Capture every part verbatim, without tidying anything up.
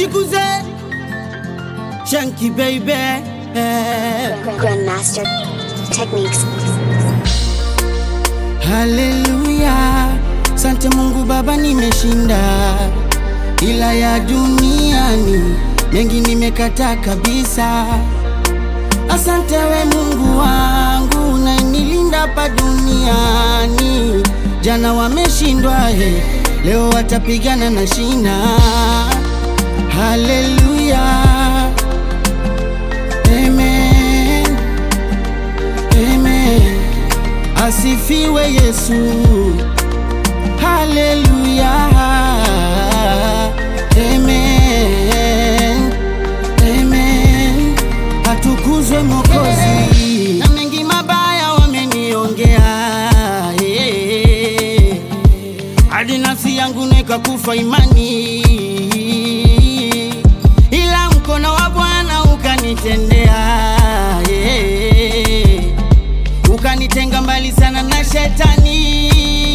Jikuze Chunky baby Grandmaster Techniques. Hallelujah, sante Mungu Baba nimeshinda, ila ya duniani mengi nimekata kabisa. Asante we Mungu wangu unanilinda pa duniani. Jana wameshindwa he, leo watapigana na shina. Hallelujah, amen, amen. Asifiwe Yesu. Hallelujah, amen, amen. Atukuzwe Mwokozi. Na mengi mabaya wameniongea, hadi nafsi yangu nikakufa imani, ila mkono wa Bwana ukanitendea, ukanitenga mbali sana na shetani.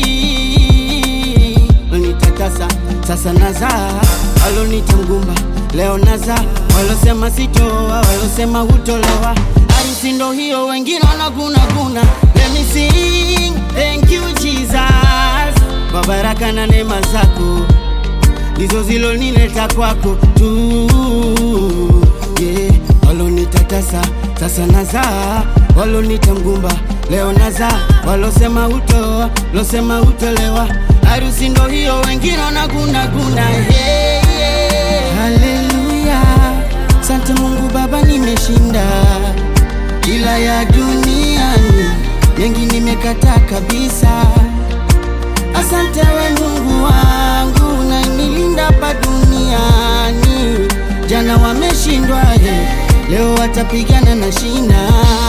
Unitakasa sasa nazaa, walonita mgumba leo nazaa. Walosema sitoa, walosema hutolewa, harusi ndo hiyo wengine wanaguna guna. Let me sing, thank you Jesus, kwa baraka na neema zako ndizo zilonileta kwako tu, yeah. Walonitakasa sasa nazaa, walonita mgumba leo nazaa. Walosema utoa, losema utolewa, harusi ndo hiyo wengine wanaguna guna, yeah, yeah. Hallelujah, sante Mungu Baba nimeshinda, ila ya duniani mengi nimekata kabisa. Asante we Mungu wangu unanilinda pa duniani. Jana wameshindwa he, leo watapigana na shina.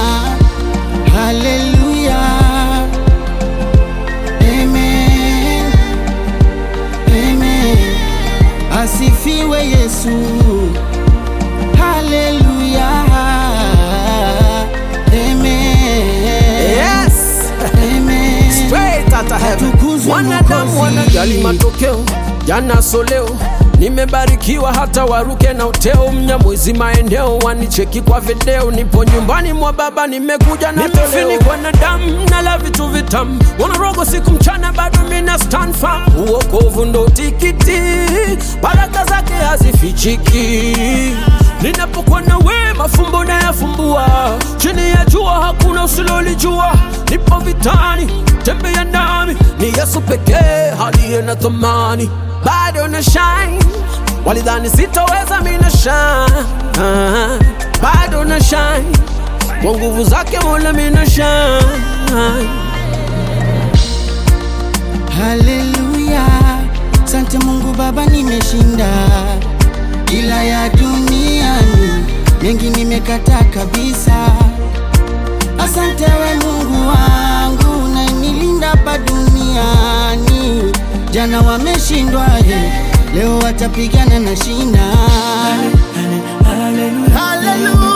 Hallelujah, amen, amen. Asifiwe Yesu. Hallelujah, amen. Yes. Amen. Straight out of heaven. Wanadamu wanajali matokeo, jana so leo. Nimebarikiwa hata waruke na uteo. Mnyamwezi maeneo wanicheki kwa video. Nipo nyumbani mwa Baba nimekuja na toleo. Nimefinikwa na damu nala vitu vitamu. Wanarogo siku mchana bado mina stand firm. Uokovu ndo tikiti, baraka zake hazifichiki. Ninapokuwa na we mafumbo na yafumbua. Chini ya jua hakuna usilolijua. Nipo vitani, tembea nami. Ni Yesu pekee aliye na thamani. Bado na shine, walidhani sitaweza mina shine. Bado na shine, kwa nguvu zake Mola mina shine. Hallelujah, sante Mungu Baba nimeshinda, ila ya duniani mengi nimekata kabisa. Asante we Mungu wangu unanilinda pa duniani. Jana wameshindwa he, leo watapigana na shina. Hallelujah, hallelujah.